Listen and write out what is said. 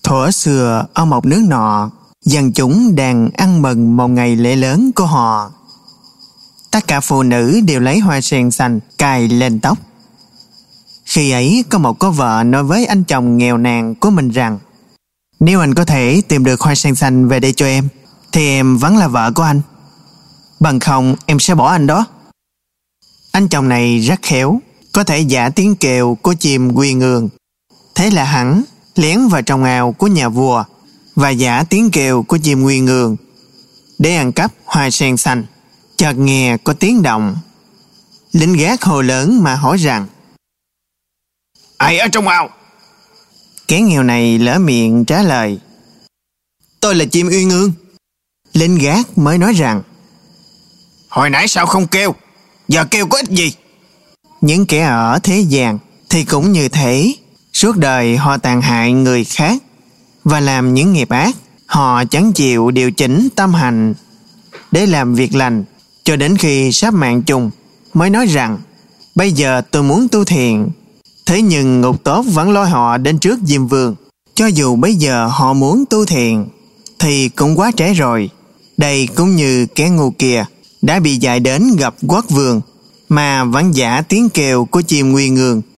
Thuở xưa ở một nước nọ, dân chúng đang ăn mừng một ngày lễ lớn của họ. Tất cả phụ nữ đều lấy hoa sen xanh cài lên tóc. Khi ấy có một cô vợ nói với anh chồng nghèo nàn của mình rằng: nếu anh có thể tìm được hoa sen xanh về đây cho em, thì em vẫn là vợ của anh. Bằng không em sẽ bỏ anh đó. Anh chồng này rất khéo, có thể giả tiếng kêu của chim quy ngường. Thế là hắn lén vào trong ao của nhà vua và giả tiếng kêu của chim quy ngường để ăn cắp hoa sen xanh. Chợt nghe có tiếng động. Lính gác hô lớn mà hỏi rằng: ai ở trong ao? Kẻ nghèo này lỡ miệng trả lời: tôi là chim uy ngương. Lính gác mới nói rằng: hồi nãy sao không kêu? Giờ kêu có ích gì? Những kẻ ở thế gian thì cũng như thế. Suốt đời họ tàn hại người khác và làm những nghiệp ác. Họ chẳng chịu điều chỉnh tâm hành để làm việc lành, cho đến khi sắp mạng chung mới nói rằng: bây giờ tôi muốn tu thiền. Thế nhưng ngục tốt vẫn lôi họ đến trước Diêm Vương. Cho dù bây giờ họ muốn tu thiền thì cũng quá trễ rồi. Đây cũng như kẻ ngu kia đã bị dạy đến gặp Quốc Vương mà vẫn giả tiếng kêu của chim quy ngường